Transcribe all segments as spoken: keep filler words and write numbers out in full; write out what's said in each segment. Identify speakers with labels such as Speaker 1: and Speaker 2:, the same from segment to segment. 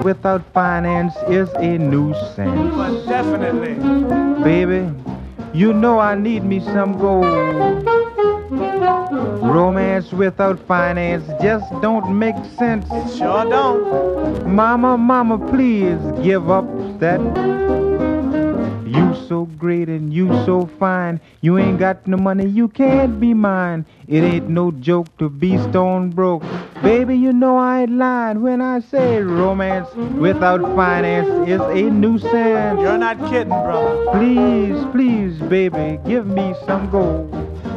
Speaker 1: without finance is a nuisance.
Speaker 2: But definitely.
Speaker 1: Baby, you know I need me some gold. Romance without finance just don't make sense.
Speaker 2: It sure don't.
Speaker 1: Mama, mama, please give up that. You so great and you so fine. You ain't got no money, you can't be mine. It ain't no joke to be stone broke. Baby, you know I ain't lying when I say romance without finance is a nuisance.
Speaker 2: You're not kidding, brother.
Speaker 1: Please, please, baby, give me some gold.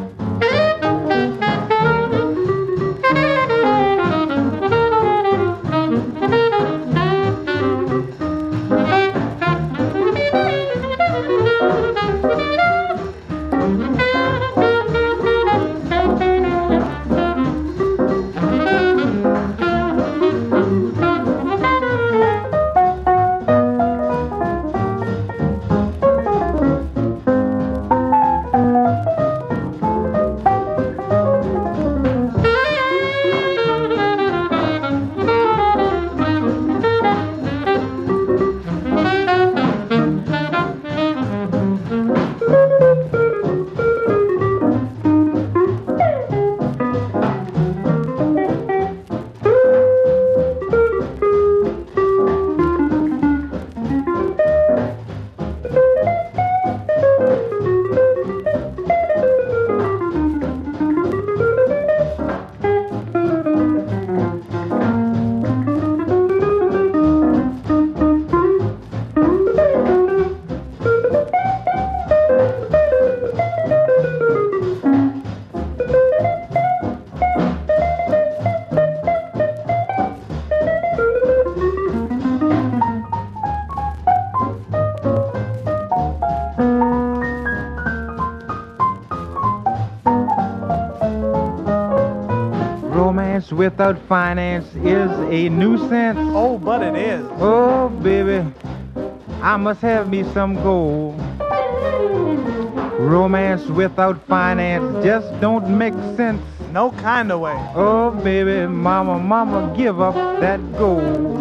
Speaker 1: Romance without finance is a nuisance.
Speaker 2: Oh, but it is.
Speaker 1: Oh, baby, I must have me some gold. Romance without finance just don't make sense.
Speaker 2: No kind of way.
Speaker 1: Oh, baby, mama, mama, give up that gold.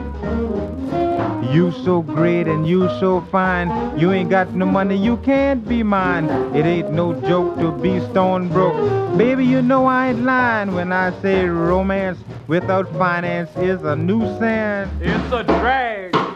Speaker 1: You so great and you so fine. You ain't got no money, you can't be mine. It ain't no joke to be stone broke. Baby, you know I ain't lying when I say romance without finance is a nuisance.
Speaker 2: It's a drag.